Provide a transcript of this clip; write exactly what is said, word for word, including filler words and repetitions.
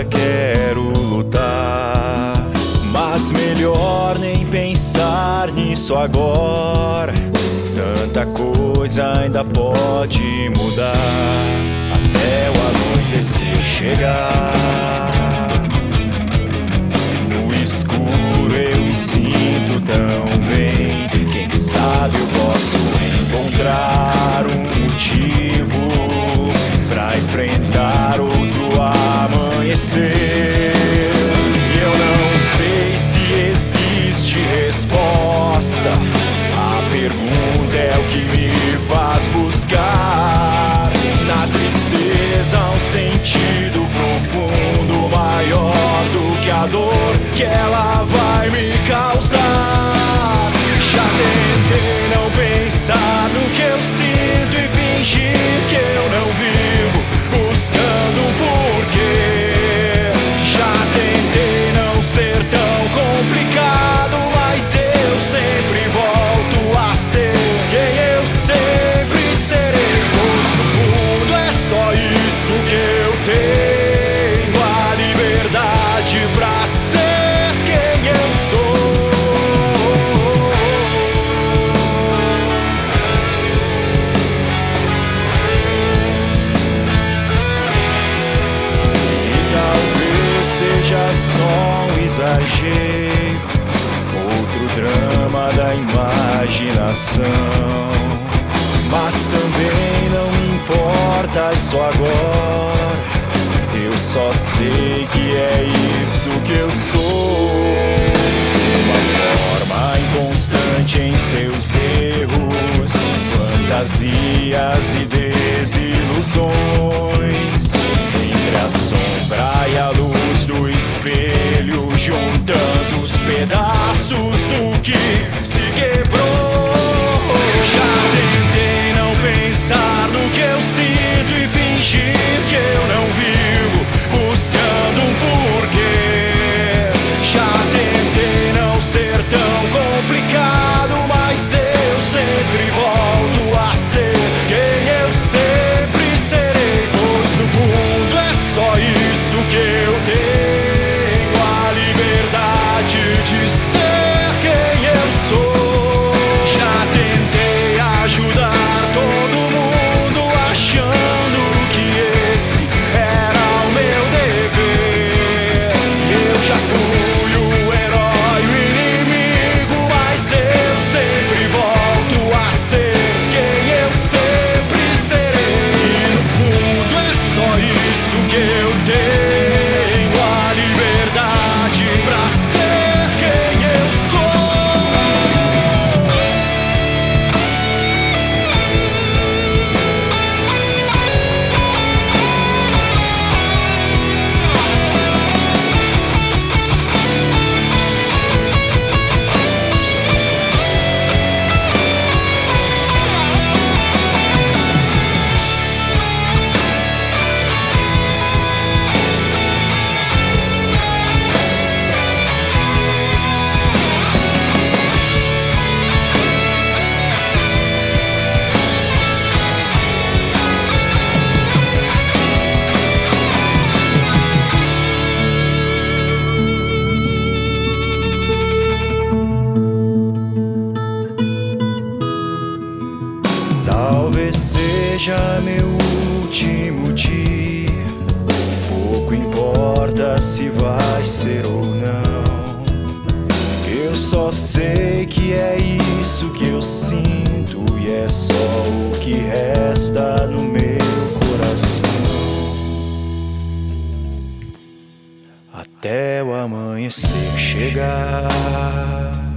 ainda quero lutar, mas melhor nem pensar nisso agora. Tanta coisa ainda pode mudar até o anoitecer chegar. No escuro eu me sinto tão bem. Quem sabe eu posso encontrar um motivo pra enfrentar outro amanhecer. E eu não sei se existe resposta. A pergunta é o que me faz buscar na tristeza um sentido profundo, maior do que a dor que ela vai me causar. Já tentei não pensar no que eu sinto e fingir que eu não vivo, buscando um porquê. Já tentei não ser tão complicado, mas eu sempre volto a ser quem eu sempre serei. Pois no fundo é só isso que eu tenho, a liberdade pra ser quem eu sou. Seja só um exagero, outro drama da imaginação. Mas também não me importa isso agora. Eu só sei que é isso que eu sou. Uma forma inconstante em seus erros, fantasias e desilusões. Entre a sombra e a luz do espelho, juntando os pedaços do que se quebrou. Já tentei não pensar no que eu sinto e fingir que eu não vivo, buscando um porquê. Já tentei não ser tão complicado, mas eu sempre volto a ser quem eu sempre serei. Pois no fundo é só isso que eu tenho, a liberdade de ser quem eu sou. Já tentei ajudar todo mundo, achando que esse era o meu dever. Eu já fui o herói, o inimigo, mas eu sempre volto a ser quem eu sempre serei. E no fundo é só isso que eu tenho, a liberdade pra ser quem eu sou. Talvez seja meu último dia, pouco importa se vai ser ou não. Eu só sei que é isso que eu sinto e é só o que resta no meu coração. Até o amanhecer chegar.